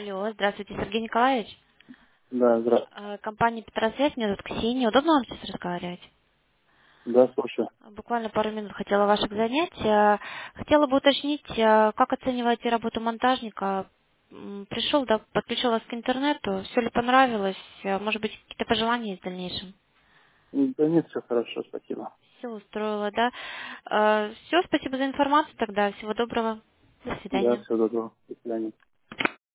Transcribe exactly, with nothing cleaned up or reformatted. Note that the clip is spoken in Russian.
Алло, здравствуйте, Сергей Николаевич. Да, здравствуйте. Э, Компания Петросвет, меня зовут Ксения. Удобно вам сейчас разговаривать? Да, слушаю. Буквально пару минут хотела ваших занять. Э, Хотела бы уточнить, э, как оцениваете работу монтажника? М, Пришел, да, подключил вас к интернету, все ли понравилось? Э, Может быть, какие-то пожелания в дальнейшем? М, Да нет, все хорошо, спасибо. Все устроило, да? Все, спасибо за информацию тогда. Всего доброго. До Да, свидания. все доброго. До свидания.